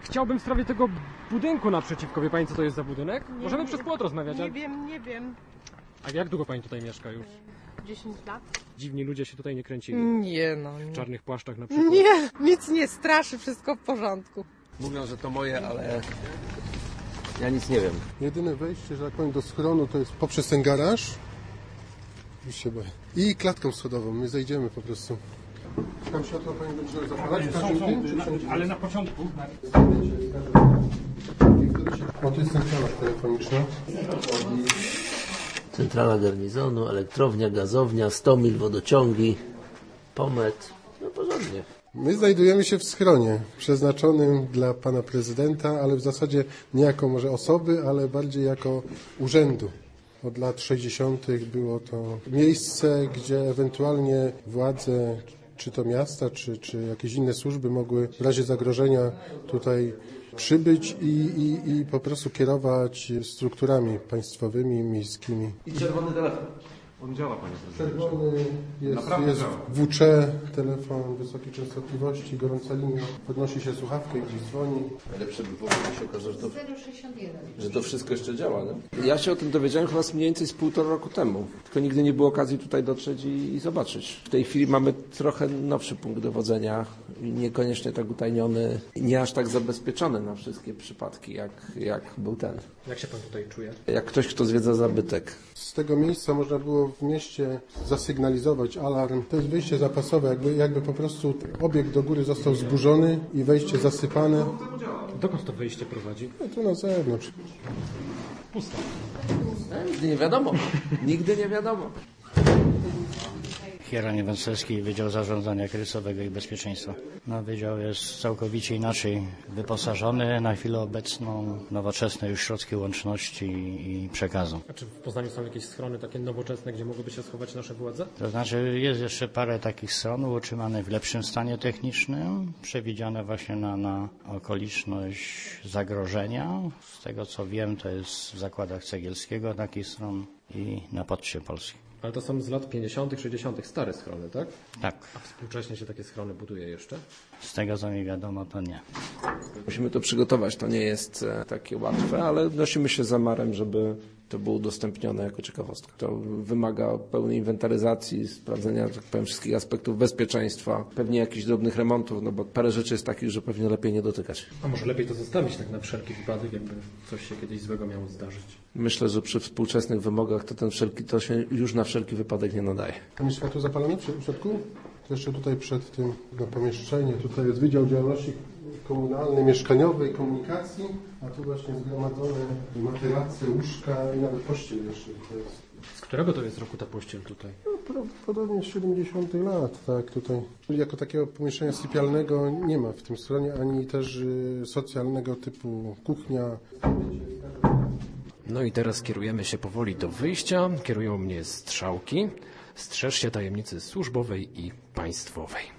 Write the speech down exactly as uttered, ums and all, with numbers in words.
Chciałbym w sprawie tego budynku naprzeciwko. Wie pani, co to jest za budynek? Nie, Możemy nie, przez płot rozmawiać. Nie ale... wiem, nie wiem. A jak długo pani tutaj mieszka już? dziesięć lat? Dziwni ludzie się tutaj nie kręcili. Nie no. W Nie, czarnych płaszczach na przykład. nie, nic nie straszy, wszystko w porządku. Mówią, że to moje, ale ja nic nie wiem. Jedyne wejście, że tak powiem, do schronu to jest poprzez ten garaż. Już się boję. I klatką schodową. My zejdziemy po prostu. Tam światło pani będzie zapalać w każdym tym, czy wszędzie? Ale na początku. O, to jest centrala telefoniczna. Centrala garnizonu, elektrownia, gazownia, sto mil wodociągi, pomet. No porządnie. My znajdujemy się w schronie przeznaczonym dla pana prezydenta, ale w zasadzie nie jako może osoby, ale bardziej jako urzędu. Od lat sześćdziesiątych było to miejsce, gdzie ewentualnie władze, czy to miasta, czy, czy jakieś inne służby mogły w razie zagrożenia tutaj przybyć i, i, i po prostu kierować strukturami państwowymi, miejskimi. I czerwony telefon. On działa, panie prezydencie. Czerwony jest, jest W C, telefon wysokiej częstotliwości, gorąca linia, podnosi się słuchawkę i gdzieś dzwoni. Najlepsze by było, że się okaże, że to, że to wszystko jeszcze działa. Nie? Ja się o tym dowiedziałem chyba mniej więcej z półtora roku temu. Tylko nigdy nie było okazji tutaj dotrzeć i, i zobaczyć. W tej chwili mamy trochę nowszy punkt dowodzenia. Niekoniecznie tak utajniony, nie aż tak zabezpieczony na wszystkie przypadki, jak, jak był ten. Jak się pan tutaj czuje? Jak ktoś, kto zwiedza zabytek. Z tego miejsca można było w mieście zasygnalizować alarm. To jest wyjście zapasowe, jakby, jakby po prostu obiekt do góry został zburzony i wejście zasypane. Dokąd to wyjście prowadzi? No tu na zewnątrz. Pusto. Nigdy nie wiadomo. Nigdy nie wiadomo. Hieronim Węcewski, Wydział Zarządzania Kryzysowego i Bezpieczeństwa. No, wydział jest całkowicie inaczej wyposażony, na chwilę obecną nowoczesne już środki łączności i przekazu. A czy w Poznaniu są jakieś schrony takie nowoczesne, gdzie mogłyby się schować nasze władze? To znaczy jest jeszcze parę takich stron utrzymanych w lepszym stanie technicznym, przewidziane właśnie na, na okoliczność zagrożenia. Z tego co wiem, to jest w zakładach Cegielskiego takich stron i na Poczcie Polskiej. Ale to są z lat pięćdziesiątych, sześćdziesiątych stare schrony, tak? Tak. A współcześnie się takie schrony buduje jeszcze? Z tego co mi wiadomo, to nie. Musimy to przygotować, to nie jest takie łatwe, ale nosimy się zamarem, żeby to było udostępnione jako ciekawostka. To wymaga pełnej inwentaryzacji, sprawdzenia, tak powiem, wszystkich aspektów bezpieczeństwa, pewnie jakichś drobnych remontów, no bo parę rzeczy jest takich, że pewnie lepiej nie dotykać. A może lepiej to zostawić tak na wszelki wypadek, jakby coś się kiedyś złego miało zdarzyć? Myślę, że przy współczesnych wymogach to ten wszelki, to się już na wszelki wypadek nie nadaje. Tam jest światło zapalone w środku? To jeszcze tutaj przed tym na pomieszczenie. Tutaj jest Wydział Działalności Komunalnej, Mieszkaniowej, Komunikacji, a tu właśnie zgromadzone materace, łóżka i nawet pościel jeszcze tutaj jest. Z którego to jest roku ta pościel tutaj? No, prawdopodobnie z siedemdziesiątych lat, tak, tutaj. Jako takiego pomieszczenia sypialnego nie ma w tym stronie, ani też y, socjalnego typu kuchnia. No i teraz kierujemy się powoli do wyjścia. Kierują mnie strzałki. Strzeż się tajemnicy służbowej i państwowej.